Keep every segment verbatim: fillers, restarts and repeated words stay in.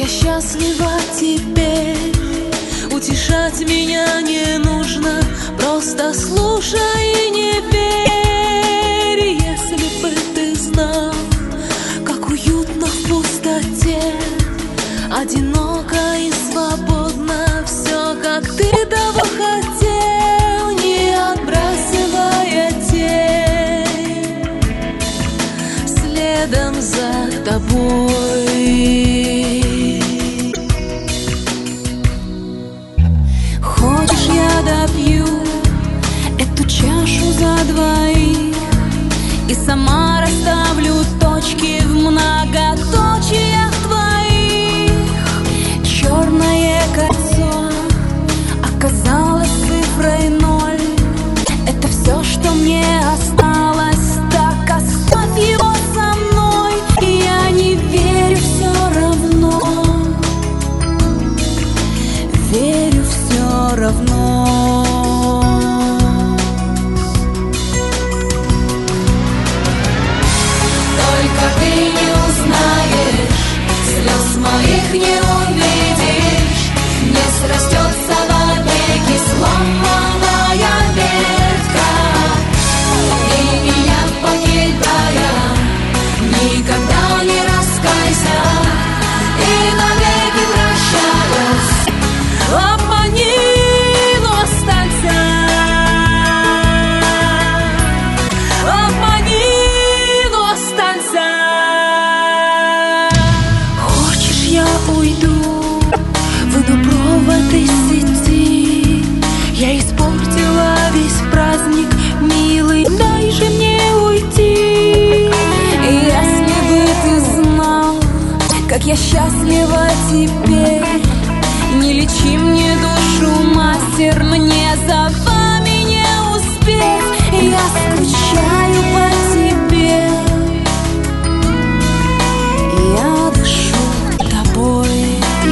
счастлива теперь. Утешать меня не нужно, просто слушай и не верь. Если бы ты знал, как уютно в пустоте, одиноко и свободно, все, как ты того хотел, не отбрасывая тень, следом за тобой. Хочешь, я допью эту чашу за двоих и сама расставлю точки в многоточиях твоих. Черное кольцо оказалось цифрой ноль. Это все, что мне осталось, так оставь его со мной. Я не верю все равно, верю все равно. Только ты не узнаешь, слез моих не увидишь, не срастется вовеки сломанная ветка. И меня покидая, никогда не раскайся, и навеки прощаясь, обмани, но останься. Обмани, но останься. Хочешь, я уйду в водопровод из сети? Я испортила весь праздник, милый, дай же мне уйти. Если бы ты знал, как я счастлива теперь, не лечи мне душу, мастер, мне за вами не успеть. Я скучаю по тебе, я дышу тобой.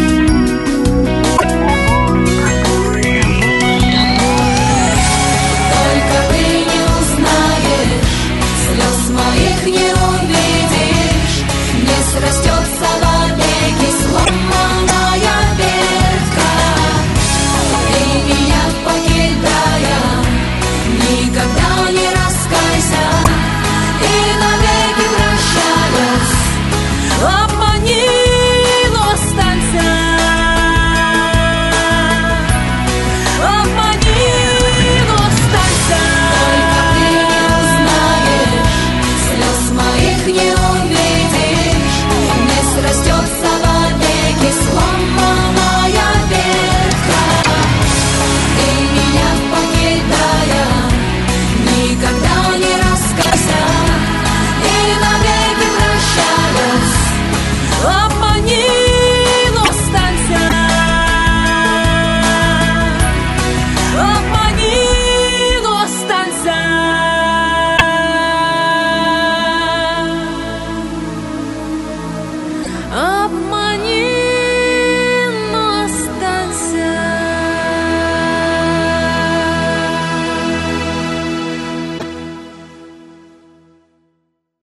Только ты не узнаешь, слез моих не увидишь, не срастется вовеки сломанная ветка. И меня покидая, никогда не раскайся, и навеки прощаясь, обмани, но останься. Обмани, но останься. Только ты не узнаешь, слез моих не увидишь, не срастется вовеки сломанная ветка. И меня покидая, никогда не раскайся, и навеки прощаясь, обмани, но останься. Обмани, но останься. Обмани.